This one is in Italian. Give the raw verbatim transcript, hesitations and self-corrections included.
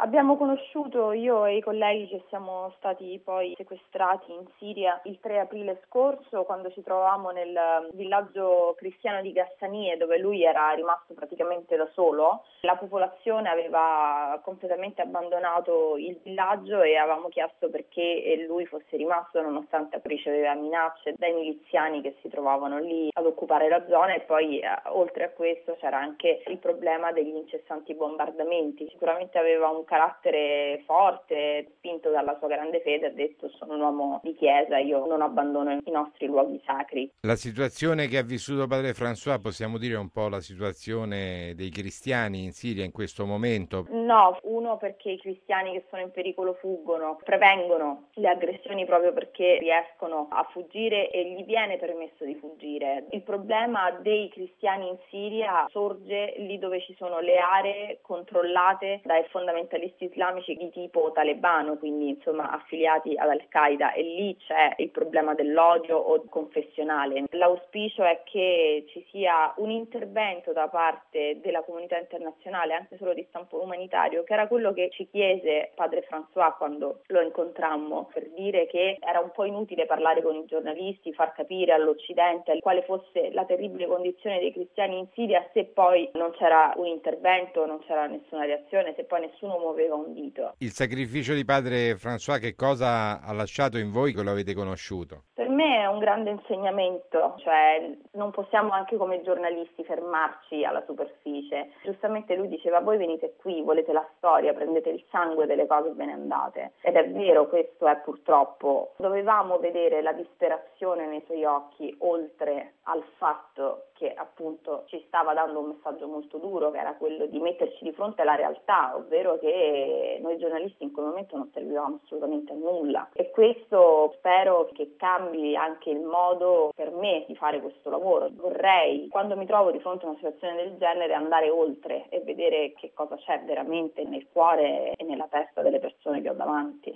Abbiamo conosciuto, io e i colleghi che siamo stati poi sequestrati in Siria il tre aprile scorso, quando ci trovavamo nel villaggio cristiano di Gassanie, dove lui era rimasto praticamente da solo. La popolazione aveva completamente abbandonato il villaggio e avevamo chiesto perché lui fosse rimasto, nonostante riceveva minacce dai miliziani che si trovavano lì ad occupare la zona. E poi eh, oltre a questo c'era anche il problema degli incessanti bombardamenti. Sicuramente aveva un carattere forte, spinto dalla sua grande fede, ha detto: sono un uomo di chiesa, io non abbandono i nostri luoghi sacri. La situazione che ha vissuto padre François, possiamo dire un po' la situazione dei cristiani in Siria in questo momento? No, uno perché i cristiani che sono in pericolo fuggono, prevengono le aggressioni proprio perché riescono a fuggire e gli viene permesso di fuggire. Il problema dei cristiani in Siria sorge lì dove ci sono le aree controllate dai fondamentalisti islamici di tipo talebano, quindi insomma affiliati ad Al-Qaeda, e lì c'è il problema dell'odio o confessionale. L'auspicio è che ci sia un intervento da parte della comunità internazionale, anche solo di stampo umanitario, che era quello che ci chiese padre François quando lo incontrammo, per dire che era un po' inutile parlare con i giornalisti, far capire all'Occidente quale fosse la terribile condizione dei cristiani in Siria se poi non c'era un intervento, non c'era nessuna reazione, se poi nessuno muoveva un dito. Il sacrificio di padre François che cosa ha lasciato in voi che lo avete conosciuto? Per me è un grande insegnamento, cioè non possiamo anche come giornalisti fermarci alla superficie. Giustamente lui diceva: voi venite qui, volete la storia, prendete il sangue delle cose e ve ne andate. Ed è vero, questo è purtroppo. Dovevamo vedere la disperazione nei suoi occhi, oltre al fatto che appunto ci stava dando un messaggio molto duro, che era quello di metterci di fronte alla realtà, ovvero che noi giornalisti in quel momento non servivamo assolutamente a nulla. E questo spero che cambi anche il modo per me di fare questo lavoro. Vorrei, quando mi trovo di fronte a una situazione del genere, andare oltre e vedere che cosa c'è veramente nel cuore e nella testa delle persone che ho davanti.